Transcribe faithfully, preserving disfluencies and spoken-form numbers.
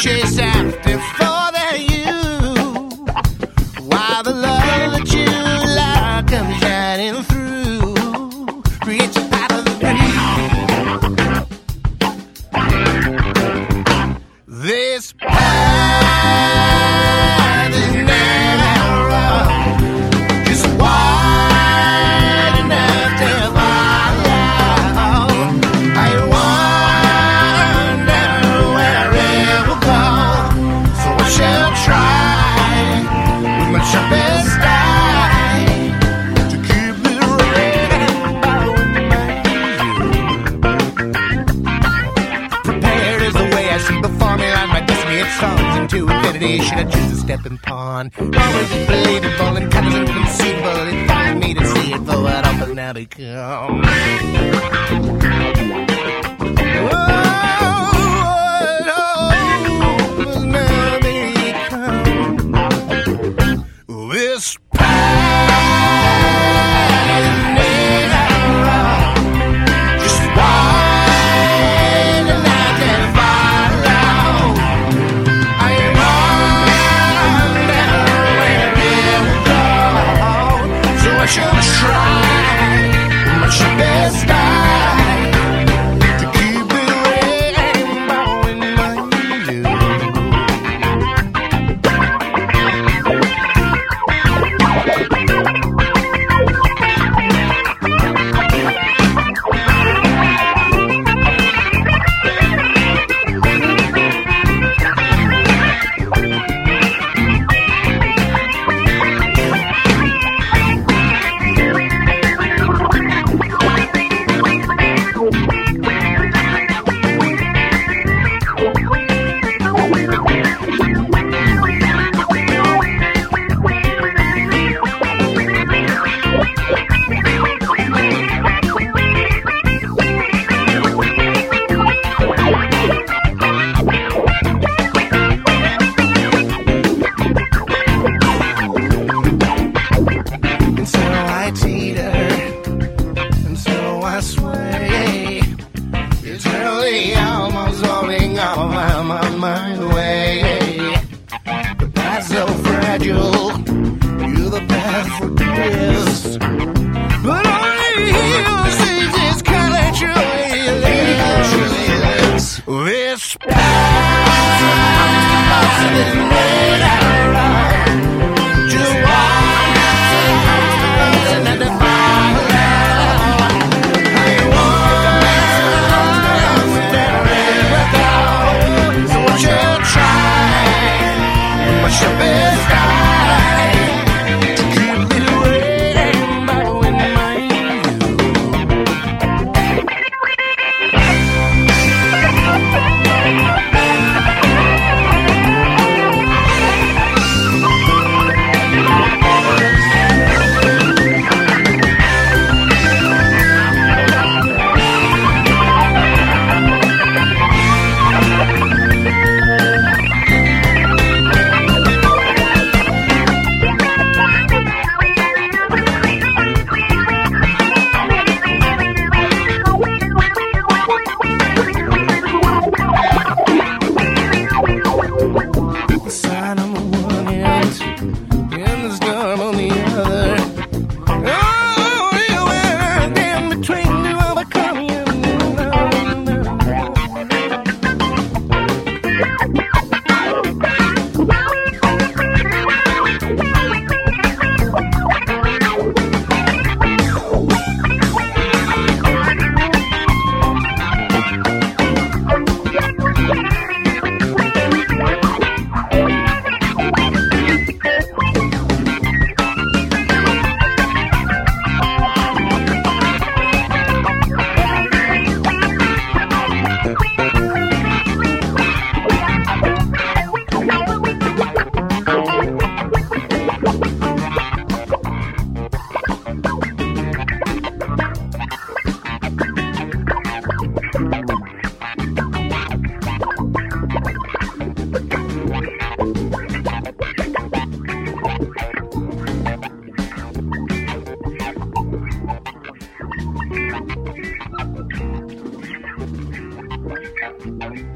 chase after for the you. While the love that you like comes shining through, reach out of the blue. This path is narrow, just wide enough to follow. I wonder where it will go, so I shall try with my sharpest eye to keep it rainbow in my view. Prepared is the way I see before me, like my destiny it songs into infinity. Should I choose a stepping pawn? Always is believable and kind of inconceivable. It finds me to see it for what I must now become. This path narrow, just wide enough to follow. I wonder where it will go, so I shall try my best eye to keep it rainbow in my view. And so I teeter, and so I sway, eternally almost falling off I'm on my way. The path's so fragile, you're the path for this, but only he who sees this color truly lives. This path is made out of rock, just wide enough to follow. I wonder where it will go, so I shall try my sharpest eye to keep it rainbow in my the sign on the one end and the storm on the other. Oh, you were in between to overcome you. Thank you.